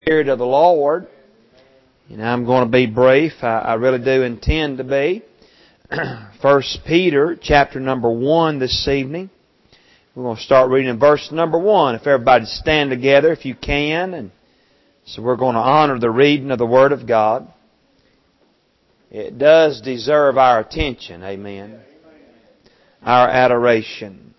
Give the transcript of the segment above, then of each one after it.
Spirit of the Lord. And I'm going to be brief. I really do intend to be. 1 Peter chapter number 1 this evening. We're going to start reading in verse number 1. If everybody stand together, if you can. And so we're going to honor the reading of the Word of God. It does deserve our attention. Amen. Our adoration.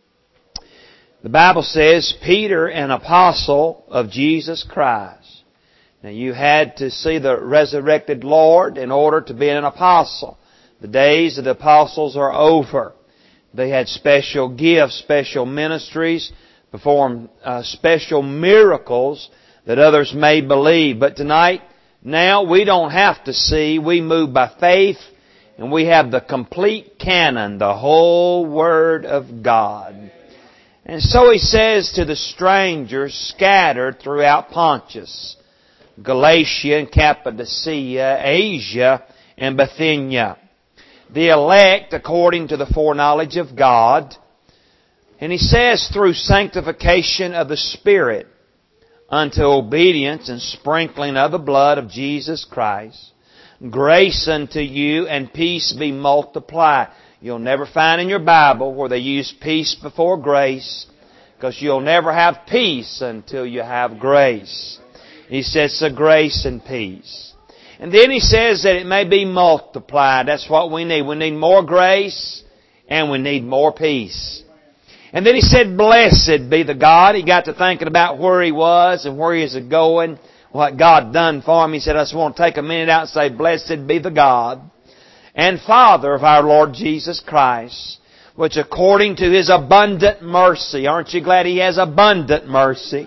The Bible says, Peter, an apostle of Jesus Christ. Now you had to see the resurrected Lord in order to be an apostle. The days of the apostles are over. They had special gifts, special ministries, performed special miracles that others may believe. But tonight, now we don't have to see. We move by faith, and we have the complete canon, the whole Word of God. And so he says to the strangers scattered throughout Pontus, Galatia and Cappadocia, Asia and Bithynia, the elect according to the foreknowledge of God. And he says through sanctification of the Spirit unto obedience and sprinkling of the blood of Jesus Christ, grace unto you and peace be multiplied. You'll never find in your Bible where they use peace before grace, because you'll never have peace until you have grace. He says so grace and peace. And then he says that it may be multiplied. That's what we need. We need more grace and we need more peace. And then he said, blessed be the God. He got to thinking about where he was and where he was going, what God done for him. He said, I just want to take a minute out and say, blessed be the God and Father of our Lord Jesus Christ, which according to His abundant mercy, aren't you glad He has abundant mercy,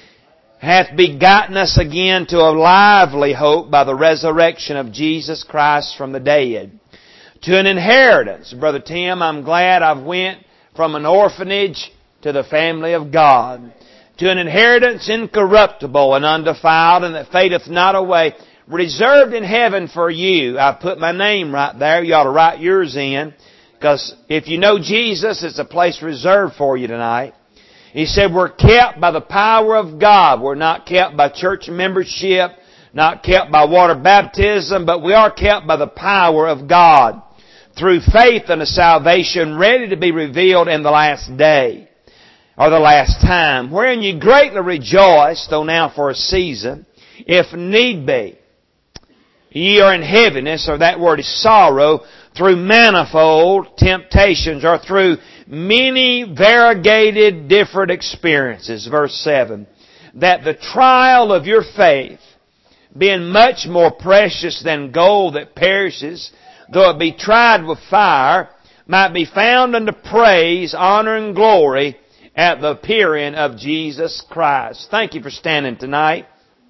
hath begotten us again to a lively hope by the resurrection of Jesus Christ from the dead, to an inheritance. Brother Tim, I'm glad I've went from an orphanage to the family of God, to an inheritance incorruptible and undefiled, and that fadeth not away, reserved in heaven for you. I put my name right there. You ought to write yours in, because if you know Jesus, it's a place reserved for you tonight. He said we're kept by the power of God. We're not kept by church membership, not kept by water baptism, but we are kept by the power of God through faith unto salvation, ready to be revealed in the last day, or the last time, wherein ye greatly rejoice, though now for a season, if need be. Ye are in heaviness, or that word is sorrow, through manifold temptations, or through many variegated different experiences. Verse 7. That the trial of your faith, being much more precious than gold that perishes, though it be tried with fire, might be found unto praise, honor, and glory at the appearing of Jesus Christ. Thank you for standing tonight.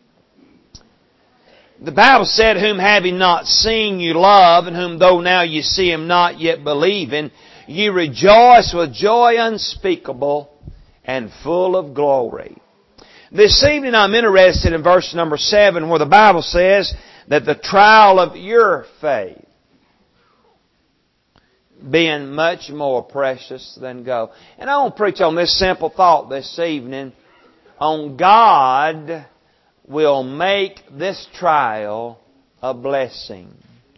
The Bible said, whom having not seen you love, and whom though now you see Him not yet believing, ye rejoice with joy unspeakable and full of glory. This evening I'm interested in verse number 7, where the Bible says that the trial of your faith, being much more precious than gold. And I want to preach on this simple thought this evening. On God will make this trial a blessing.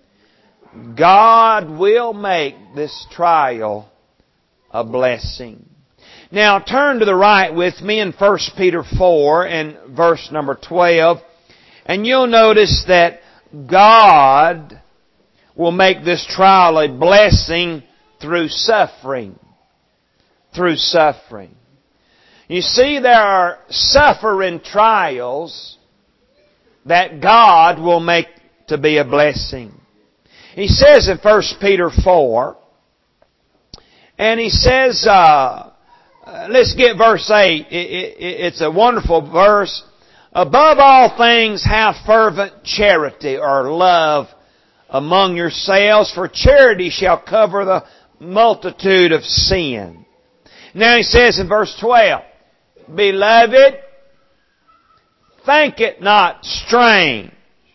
God will make this trial a blessing. Now turn to the right with me in 1 Peter 4 and verse number 12. And you'll notice that God will make this trial a blessing through suffering. Through suffering. You see, there are suffering trials that God will make to be a blessing. He says in 1 Peter 4, and he says, let's get verse 8. It's a wonderful verse. Above all things, have fervent charity or love among yourselves, for charity shall cover the multitude of sin. Now he says in verse 12, Beloved, think it not strange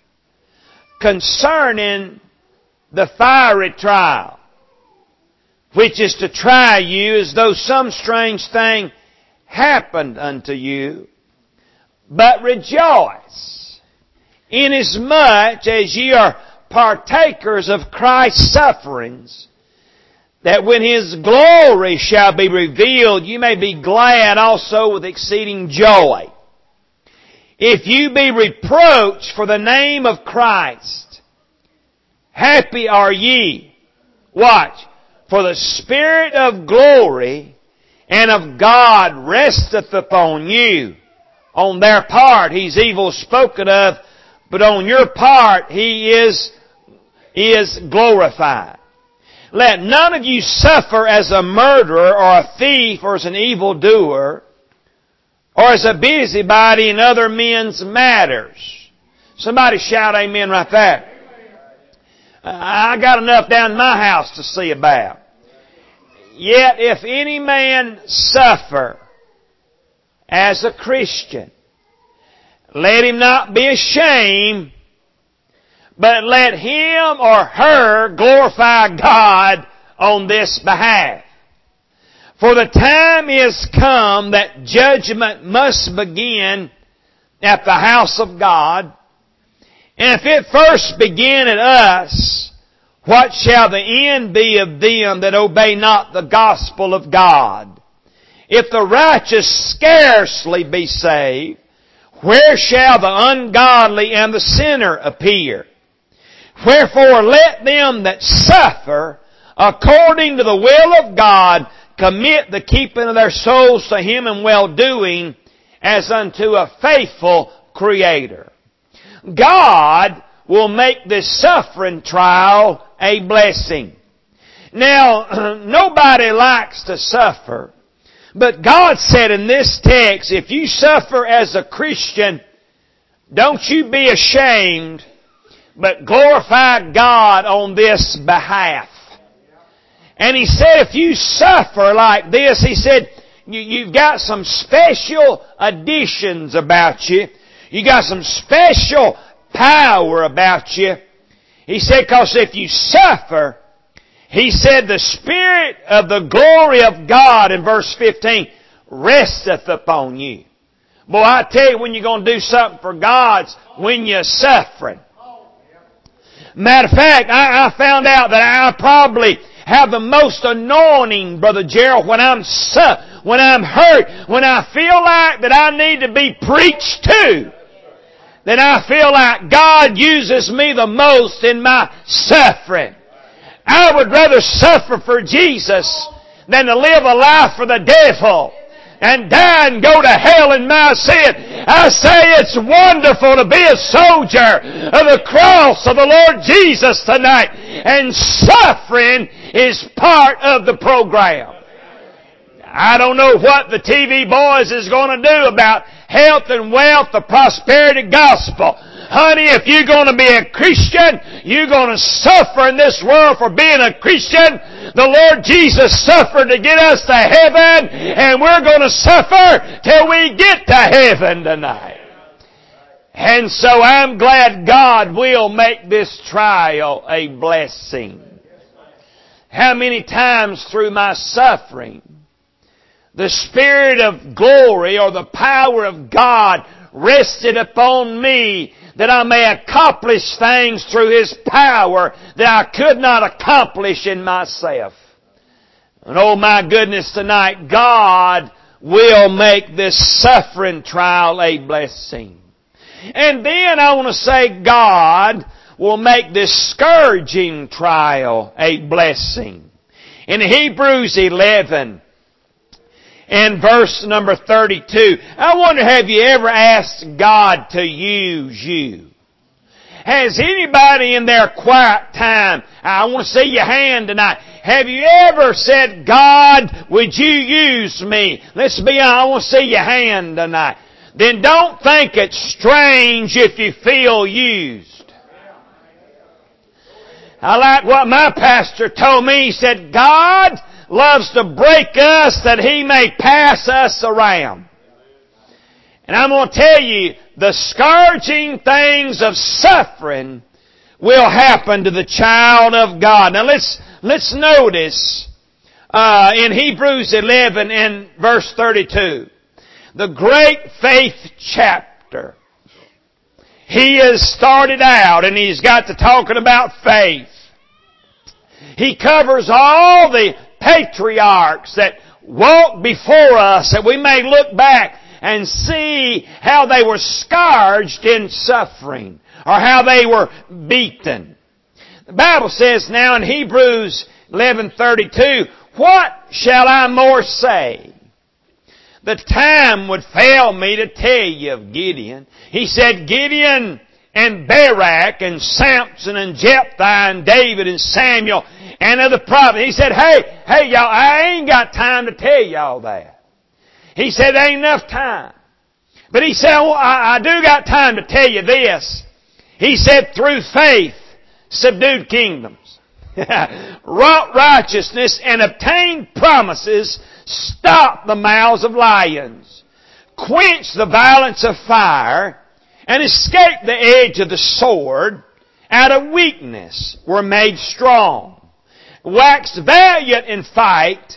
concerning the fiery trial, which is to try you as though some strange thing happened unto you. but rejoice, inasmuch as ye are partakers of Christ's sufferings, that when His glory shall be revealed, you may be glad also with exceeding joy. If you be reproached for the name of Christ, happy are ye. Watch. For the Spirit of glory and of God resteth upon you. On their part He's evil spoken of, but on your part He is glorified. Let none of you suffer as a murderer or a thief or as an evildoer or as a busybody in other men's matters. Somebody shout amen right there. I got enough down in my house to see about. Yet if any man suffer as a Christian, let him not be ashamed, but let him or her glorify God on this behalf. For the time is come that judgment must begin at the house of God. And if it first begin at us, what shall the end be of them that obey not the gospel of God? If the righteous scarcely be saved, where shall the ungodly and the sinner appear? Wherefore let them that suffer according to the will of God commit the keeping of their souls to Him in well-doing as unto a faithful Creator. God will make this suffering trial a blessing. Now, nobody likes to suffer, but God said in this text, if you suffer as a Christian, don't you be ashamed, but glorify God on this behalf. And He said if you suffer like this, He said, you've got some special additions about you. You got some special power about you. He said, because if you suffer, He said the Spirit of the glory of God in verse 15 resteth upon you. Boy, I tell you when you're going to do something for God, when you're suffering. Matter of fact, I found out that I probably have the most anointing, Brother Gerald, when I'm hurt, when I feel like that I need to be preached to. Then I feel like God uses me the most in my suffering. I would rather suffer for Jesus than to live a life for the devil and die and go to hell in my sin. I say it's wonderful to be a soldier of the cross of the Lord Jesus tonight. And suffering is part of the program. I don't know what the TV boys is going to do about health and wealth, the prosperity gospel. Honey, if you're going to be a Christian, you're going to suffer in this world for being a Christian. The Lord Jesus suffered to get us to heaven, and we're going to suffer till we get to heaven tonight. And so I'm glad God will make this trial a blessing. How many times through my suffering, the Spirit of glory or the power of God rested upon me that I may accomplish things through His power that I could not accomplish in myself. And oh my goodness, tonight God will make this suffering trial a blessing. And then I want to say God will make this scourging trial a blessing. In Hebrews 11 and verse number 32, I wonder, have you ever asked God to use you? Has anybody in their quiet time, I want to see your hand tonight, have you ever said, God, would you use me? Let's be honest, I want to see your hand tonight. Then don't think it's strange if you feel used. I like what my pastor told me. He said, God loves to break us that He may pass us around. And I'm going to tell you, the scourging things of suffering will happen to the child of God. Now let's notice in Hebrews 11 and verse 32, the great faith chapter. he has started out and he's got to talking about faith. He covers all the patriarchs that walked before us, that we may look back and see how they were scourged in suffering, or how they were beaten. The Bible says now in Hebrews 11:32, "What shall I more say? The time would fail me to tell you of Gideon." He said Gideon and Barak and Samson and Jephthah and David and Samuel and other prophets. He said, hey y'all, I ain't got time to tell y'all that. He said, there ain't enough time. But he said, I do got time to tell you this. He said, through faith, subdued kingdoms, wrought righteousness, and obtained promises, stopped the mouths of lions, quenched the violence of fire, and escaped the edge of the sword, out of weakness were made strong, waxed valiant in fight,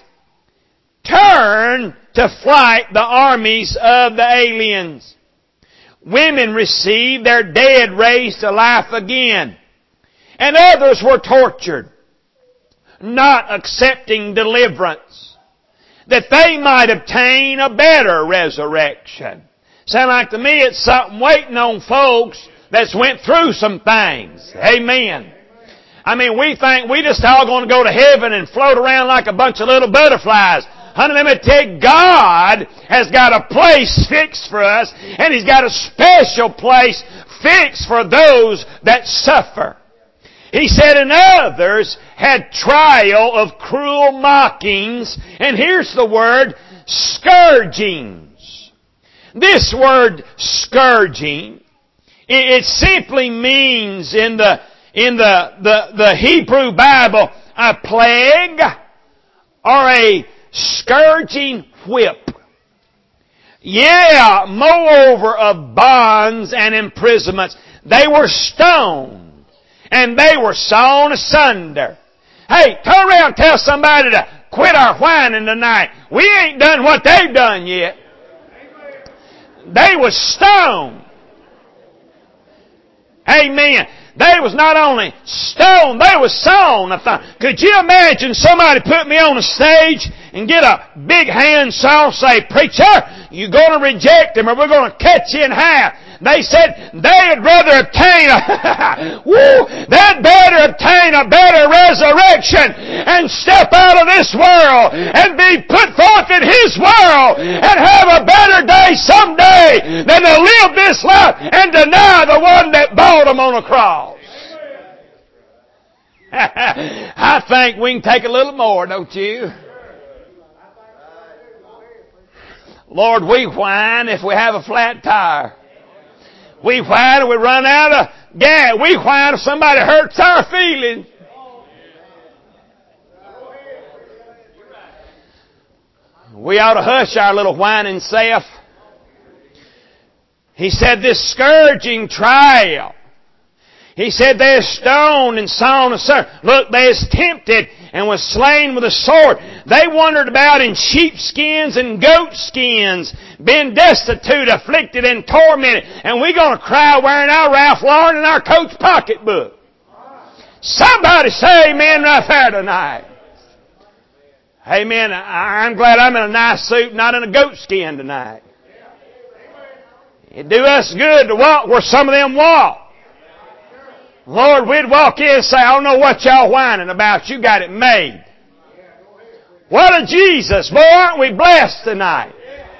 turned to flight the armies of the aliens. Women received their dead raised to life again, and others were tortured, not accepting deliverance, that they might obtain a better resurrection. Sound like to me it's something waiting on folks that's went through some things. Amen. I mean, we think we just all going to go to heaven and float around like a bunch of little butterflies. Honey, let me tell you, God has got a place fixed for us, and He's got a special place fixed for those that suffer. He said, and others had trial of cruel mockings, and here's the word, scourgings. This word scourging, it simply means in the Hebrew Bible a plague or a scourging whip. Yeah, moreover of bonds and imprisonments. They were stoned and they were sawn asunder. Hey, turn around and tell somebody to quit our whining tonight. We ain't done what they've done yet. They was stoned. Amen. They was not only stoned, they was sawn. Could you imagine somebody put me on a stage and get a big handsaw and say, preacher, you're going to reject him or we're going to cut you in half. They said they'd rather obtain they'd better obtain a better resurrection and step out of this world and be put forth in His world and have a better day someday than to live this life and deny the one that bought them on a cross. I think we can take a little more, don't you? Lord, we whine if we have a flat tire. We whine if we run out of gas. We whine if somebody hurts our feelings. We ought to hush our little whining self. He said this scourging trial. He said they're stoned and sawn asunder. Look, they is tempted and was slain with a sword. They wandered about in sheepskins and goatskins, been destitute, afflicted, and tormented. And we're going to cry wearing our Ralph Lauren and our Coach pocketbook. Somebody say amen right there tonight. Amen. I'm glad I'm in a nice suit, not in a goatskin tonight. It'd do us good to walk where some of them walk. Lord, we'd walk in and say, I don't know what y'all whining about. You got it made. What a Jesus. Boy, aren't we blessed tonight?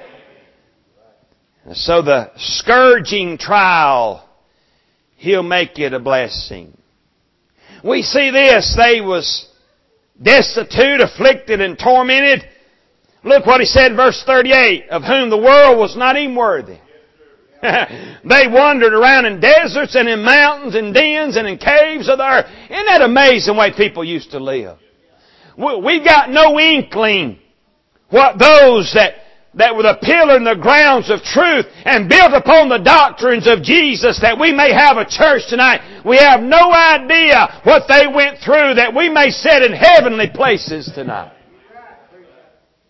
So the scourging trial, He'll make it a blessing. We see this. They was destitute, afflicted, and tormented. Look what He said in verse 38. Of whom the world was not even worthy. They wandered around in deserts and in mountains and dens and in caves of the earth. Isn't that amazing way people used to live? We've got no inkling what those that were the pillar and the grounds of truth and built upon the doctrines of Jesus that we may have a church tonight. We have no idea what they went through that we may sit in heavenly places tonight.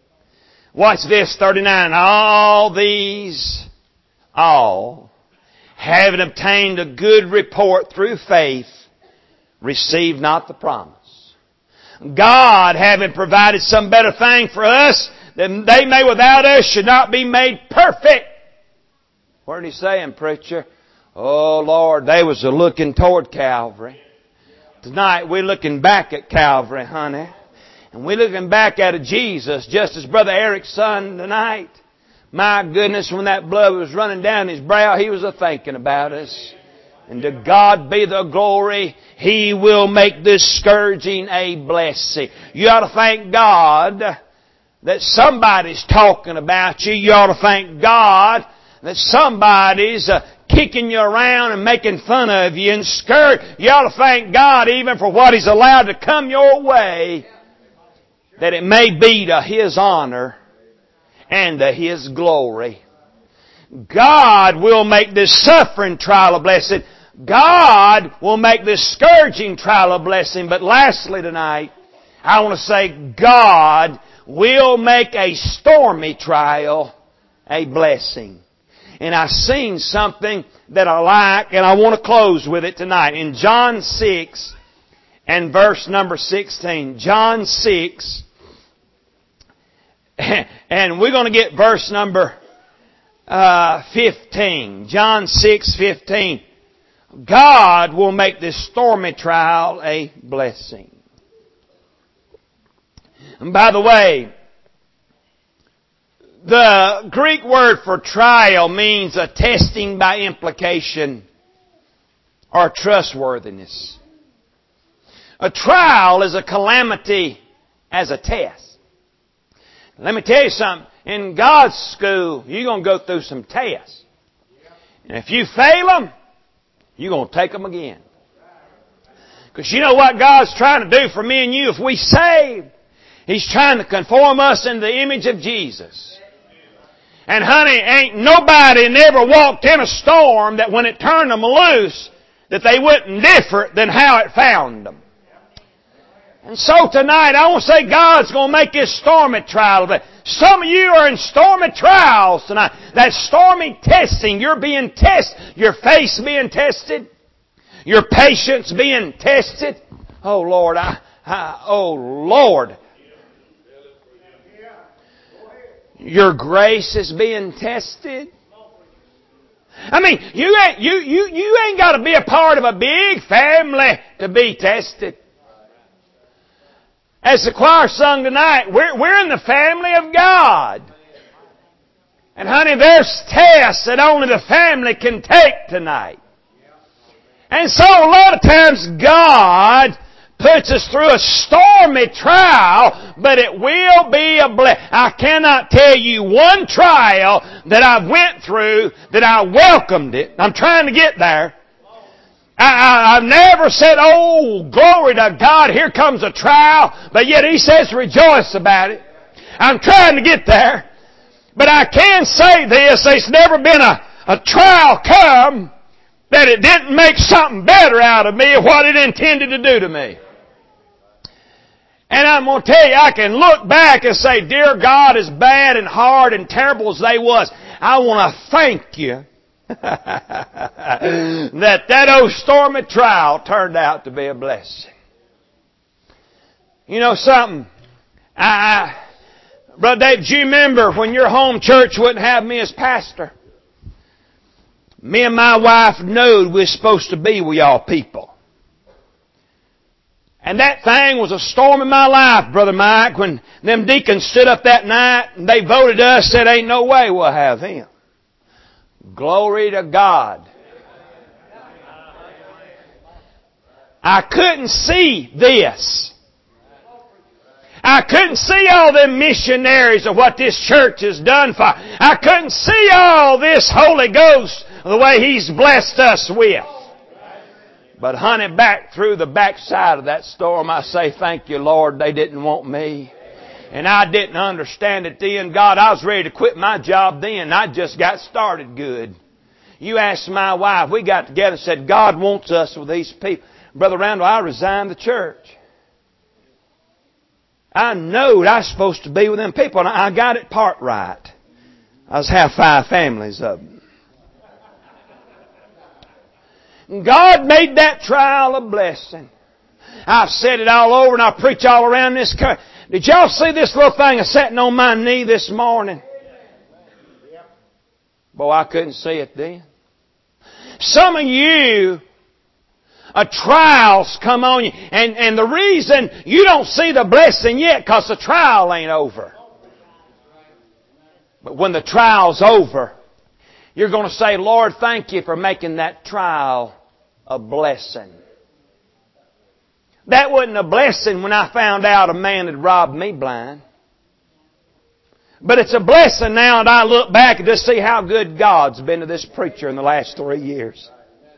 Watch this, 39. All having obtained a good report through faith, received not the promise. God, having provided some better thing for us, that they may without us should not be made perfect. What are He saying, preacher? Oh, Lord, they was looking toward Calvary. Tonight we're looking back at Calvary, honey. And we're looking back at Jesus, just as Brother Eric's son tonight. My goodness, when that blood was running down his brow, he was a-thinking about us. And to God be the glory. He will make this scourging a blessing. You ought to thank God that somebody's talking about you. You ought to thank God that somebody's kicking you around and making fun of you and scourge. You ought to thank God even for what He's allowed to come your way, that it may be to His honor and to His glory. God will make this suffering trial a blessing. God will make this scourging trial a blessing. But lastly tonight, I want to say God will make a stormy trial a blessing. And I've seen something that I like, and I want to close with it tonight. In John 6 and verse number 16. John 6, and we're going to get verse number 15. John 6:15. God will make this stormy trial a blessing. And by the way, the Greek word for trial means a testing by implication or trustworthiness. A trial is a calamity as a test. Let me tell you something. In God's school, you're going to go through some tests. And if you fail them, you're going to take them again. Because you know what God's trying to do for me and you if we save? He's trying to conform us into the image of Jesus. And honey, ain't nobody never walked in a storm that when it turned them loose, that they went different than how it found them. And so tonight, I want to say God's going to make this stormy trial. But some of you are in stormy trials tonight. That stormy testing, you're being tested. Your faith being tested. Your patience being tested. Oh Lord, oh Lord. Your grace is being tested. I mean, you ain't got to be a part of a big family to be tested. As the choir sung tonight, we're in the family of God. And honey, there's tests that only the family can take tonight. And so a lot of times God puts us through a stormy trial, but it will be a blessing. I cannot tell you one trial that I went through that I welcomed it. I'm trying to get there. I've never said, oh, glory to God, here comes a trial, but yet He says rejoice about it. I'm trying to get there. But I can say this, there's never been a trial come that it didn't make something better out of me of what it intended to do to me. And I'm going to tell you, I can look back and say, dear God, as bad and hard and terrible as they was, I want to thank You that old stormy trial turned out to be a blessing. You know something? Brother Dave, do you remember when your home church wouldn't have me as pastor? Me and my wife knew we were supposed to be with y'all people. And that thing was a storm in my life, Brother Mike, when them deacons stood up that night and they voted us, said, ain't no way we'll have him. Glory to God. I couldn't see this. I couldn't see all them missionaries of what this church has done for. I couldn't see all this Holy Ghost the way He's blessed us with. But honey, back through the backside of that storm, I say, thank You, Lord, they didn't want me. And I didn't understand it then. God, I was ready to quit my job then. I just got started good. You asked my wife, we got together and said, God wants us with these people. Brother Randall, I resigned the church. I know I was supposed to be with them people, and I got it part right. I was have 5 families of them. God made that trial a blessing. I've said it all over and I preach all around this country. Did y'all see this little thing sitting on my knee this morning? Boy, I couldn't see it then. Some of you, trials come on you. And the reason you don't see the blessing yet, because the trial ain't over. But when the trial's over, you're going to say, Lord, thank you for making that trial a blessing. That wasn't a blessing when I found out a man had robbed me blind. But it's a blessing now that I look back and just see how good God's been to this preacher in the last 3 years.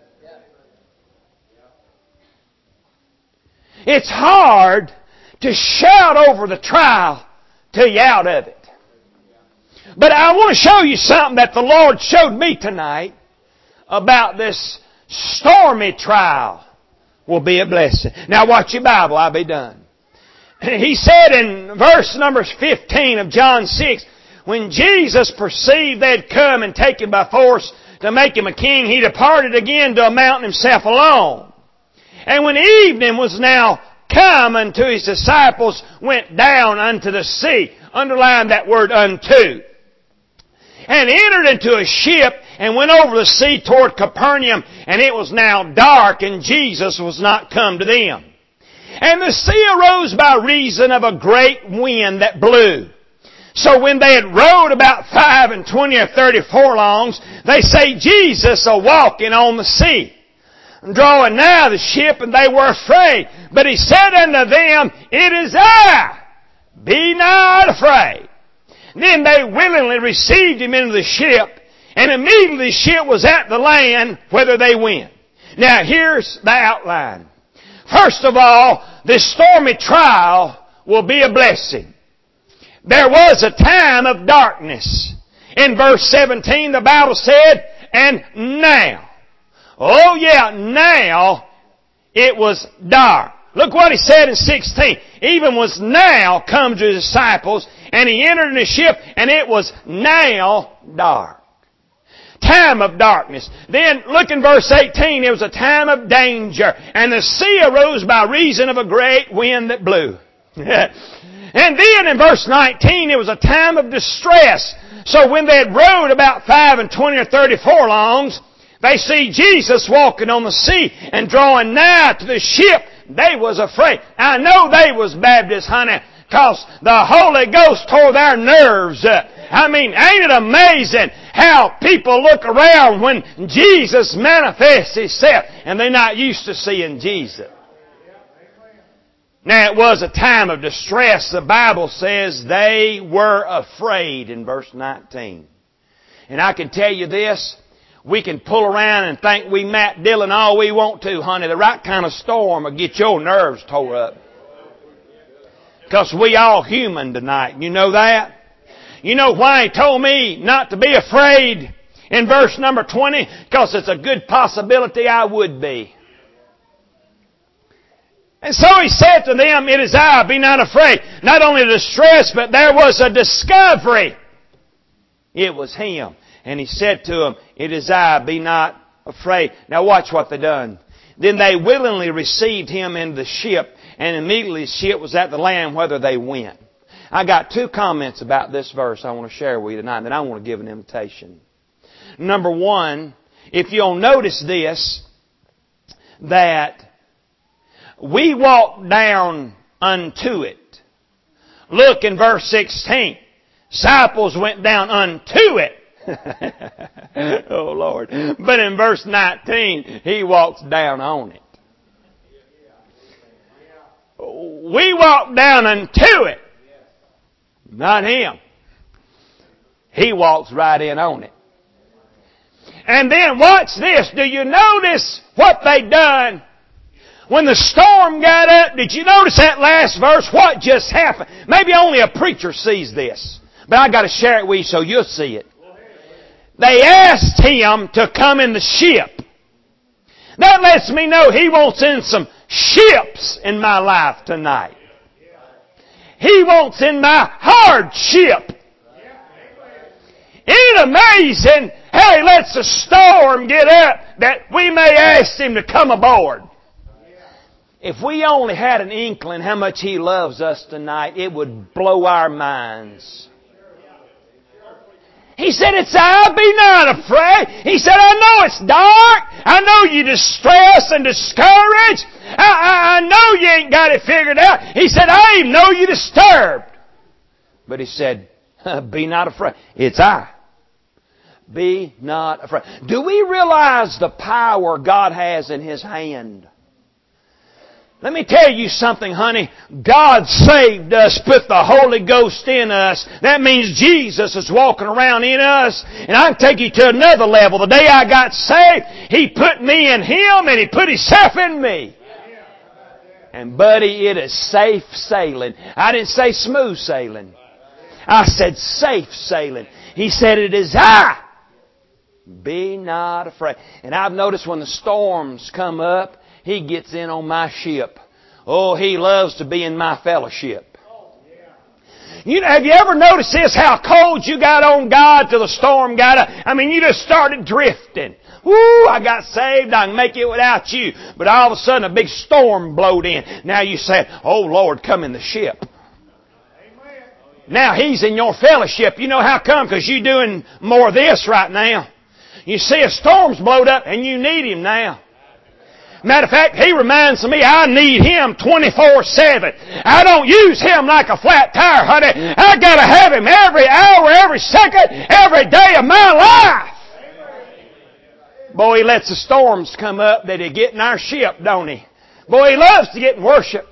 It's hard to shout over the trial till you're out of it. But I want to show you something that the Lord showed me tonight about this stormy trial will be a blessing. Now watch your Bible, I'll be done. He said in verse number 15 of John 6, when Jesus perceived they had come and taken by force to make Him a king, He departed again to a mountain Himself alone. And when evening was now come unto His disciples, went down unto the sea. Underline that word unto. And entered into a ship and went over the sea toward Capernaum. And it was now dark and Jesus was not come to them. And the sea arose by reason of a great wind that blew. So when they had rowed about 25 or 30 furlongs, they say Jesus a-walking on the sea. Drawing nigh the ship, and they were afraid. But He said unto them, It is I. Be not afraid. Then they willingly received Him into the ship, and immediately the ship was at the land whither they went. Now here's the outline. First of all, this stormy trial will be a blessing. There was a time of darkness. In verse 17, the Bible said, and now. Oh yeah, now it was dark. Look what He said in 16. Even was now come to His disciples, and He entered in the ship, and it was now dark. Time of darkness. Then look in verse 18. It was a time of danger. And the sea arose by reason of a great wind that blew. And then in verse 19, it was a time of distress. So when they had rowed about 25 or 30 furlongs, they see Jesus walking on the sea and drawing nigh to the ship. They was afraid. I know they was Baptist, honey, because the Holy Ghost tore their nerves up. I mean, ain't it amazing how people look around when Jesus manifests Himself and they're not used to seeing Jesus? Now, it was a time of distress. The Bible says they were afraid in verse 19. And I can tell you this, we can pull around and think we Matt Dillon all we want to, honey. The right kind of storm will get your nerves tore up. Because we all human tonight. You know that? You know why He told me not to be afraid in verse number 20? Because it's a good possibility I would be. And so He said to them, It is I, be not afraid. Not only distress, but there was a discovery. It was Him. And He said to them, It is I, be not afraid. Now watch what they done. Then they willingly received Him into the ship, and immediately the ship was at the land whither they went. I got 2 comments about this verse I want to share with you tonight, and then I want to give an invitation. Number 1, if you'll notice this, that we walk down unto it. Look in verse 16. Disciples went down unto it. Oh Lord. But in verse 19, He walks down on it. We walk down unto it. Not Him. He walks right in on it. And then watch this. Do you notice what they done? When the storm got up, did you notice that last verse? What just happened? Maybe only a preacher sees this. But I got to share it with you so you'll see it. They asked Him to come in the ship. That lets me know He wants in some ships in my life tonight. He wants in my hardship. Isn't it amazing how Hey, let's the storm get up that we may ask Him to come aboard. If we only had an inkling how much He loves us tonight, it would blow our minds. He said, it's I, be not afraid. He said, I know it's dark. I know you're distressed and discouraged. I know you ain't got it figured out. He said, I even know you're disturbed. But He said, be not afraid. It's I. Be not afraid. Do we realize the power God has in His hand? Let me tell you something, honey. God saved us, put the Holy Ghost in us. That means Jesus is walking around in us. And I can take you to another level. The day I got saved, He put me in Him and He put Himself in me. And buddy, it is safe sailing. I didn't say smooth sailing. I said safe sailing. He said, it is I. Be not afraid. And I've noticed when the storms come up, He gets in on my ship. Oh, He loves to be in my fellowship. You know, have you ever noticed this, how cold you got on God till the storm got up? I mean, you just started drifting. Woo, I got saved, I can make it without you. But all of a sudden a big storm blowed in. Now you said, oh Lord, come in the ship. Now He's in your fellowship. You know how come? Because you're doing more of this right now. You see, a storm's blowed up and you need Him now. Matter of fact, He reminds me I need Him 24/7. I don't use Him like a flat tire, honey. I gotta have Him every hour, every second, every day of my life. Boy, He lets the storms come up that He get in our ship, don't He? Boy, He loves to get in worship.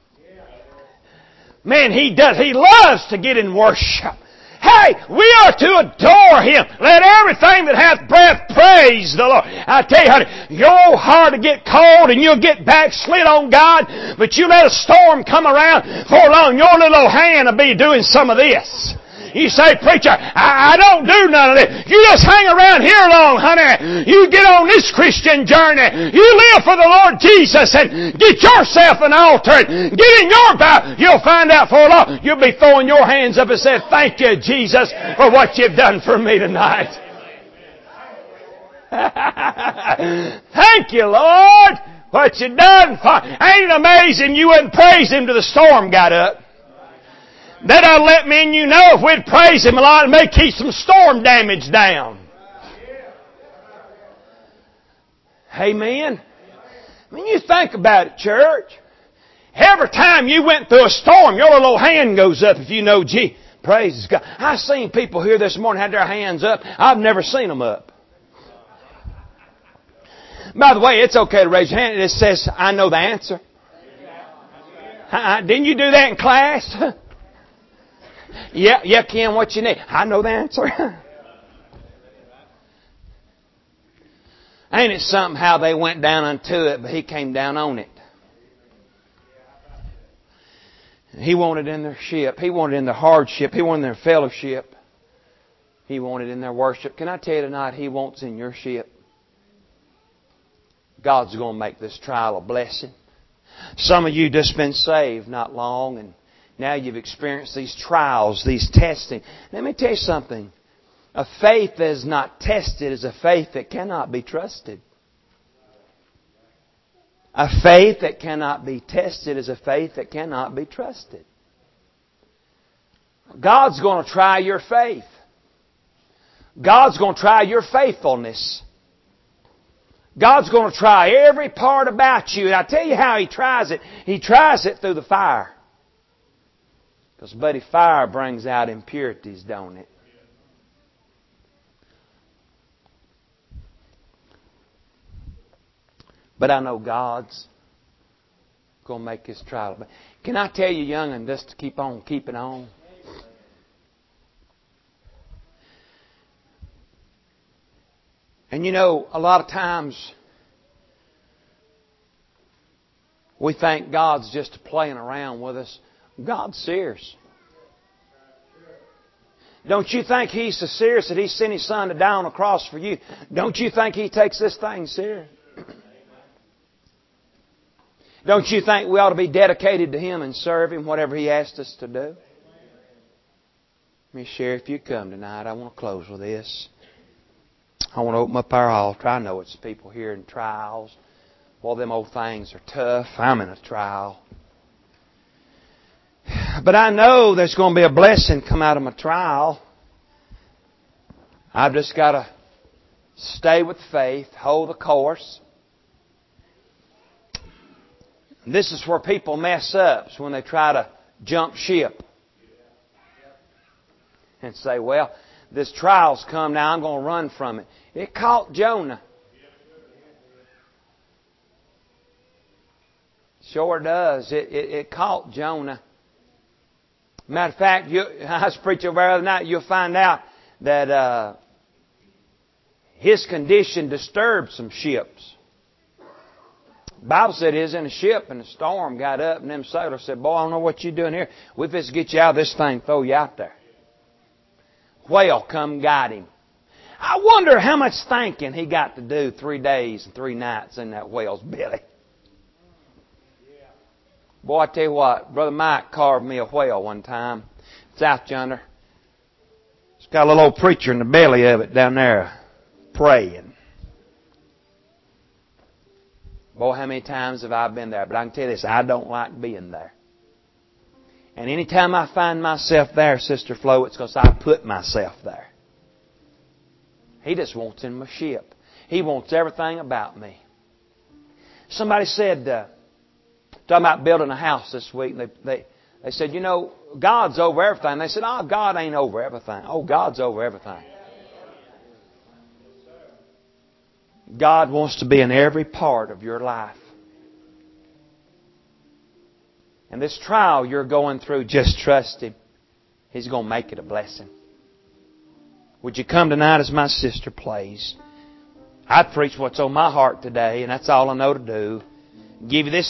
Man, He does. He loves to get in worship. Hey, we are to adore Him. Let everything that hath breath praise the Lord. I tell you, honey, your heart will get cold and you'll get backslid on God, but you let a storm come around, for long your little old hand will be doing some of this. You say, preacher, I don't do none of this. You just hang around here long, honey. You get on this Christian journey. You live for the Lord Jesus and get yourself an altar. Get in your Bible. You'll find out for long. You'll be throwing your hands up and saying, thank you, Jesus, for what you've done for me tonight. Thank you, Lord, what you done for. Ain't it amazing you wouldn't praise Him till the storm got up? That ought to let me and you know if we'd praise Him a lot, it may keep some storm damage down. Amen. I mean, you think about it, church. Every time you went through a storm, your little hand goes up if you know, gee, praise God. I've seen people here this morning had their hands up. I've never seen them up. By the way, it's okay to raise your hand. It says, I know the answer. Didn't you do that in class? Yeah, Ken, what you need? I know the answer. Ain't it something how they went down unto it, but He came down on it. He wanted in their ship. He wanted in their hardship. He wanted in their fellowship. He wanted in their worship. Can I tell you tonight, He wants in your ship. God's going to make this trial a blessing. Some of you just been saved not long, and now you've experienced these trials, these testing. Let me tell you something. A faith that is not tested is a faith that cannot be trusted. A faith that cannot be tested is a faith that cannot be trusted. God's going to try your faith. God's going to try your faithfulness. God's going to try every part about you. And I tell you how He tries it. He tries it through the fire. Because, buddy, fire brings out impurities, don't it? But I know God's going to make His trial. Can I tell you, young'un, just to keep on keeping on? And you know, a lot of times we think God's just playing around with us. God's serious. Don't you think He's so serious that He sent His Son to die on the cross for you? Don't you think He takes this thing serious? Don't you think we ought to be dedicated to Him and serve Him, whatever He asked us to do? Let me share, if you come tonight, I want to close with this. I want to open up our altar. I know it's people here in trials. Well, them old things are tough. I'm in a trial. But I know there's going to be a blessing come out of my trial. I've just got to stay with faith, hold the course. And this is where people mess up, is when they try to jump ship and say, well, this trial's come now, I'm going to run from it. It caught Jonah. Sure does. It caught Jonah. Matter of fact, I was preaching over the other night, you'll find out that his condition disturbed some ships. The Bible said he was in a ship and the storm got up and them sailors said, boy, I don't know what you're doing here. We're just get you out of this thing, throw you out there. Whale come got him. I wonder how much thinking he got to do 3 days and 3 nights in that whale's belly. Boy, I tell you what, Brother Mike carved me a whale one time. It's out yonder. It's got a little old preacher in the belly of it down there praying. Boy, how many times have I been there? But I can tell you this, I don't like being there. And any time I find myself there, Sister Flo, it's because I put myself there. He just wants in my ship. He wants everything about me. Somebody said, talking about building a house this week, they said, you know, God's over everything. They said, oh, God ain't over everything. Oh, God's over everything. God wants to be in every part of your life. And this trial you're going through, just trust Him. He's going to make it a blessing. Would you come tonight as my sister plays? I preach what's on my heart today, and that's all I know to do. Give you this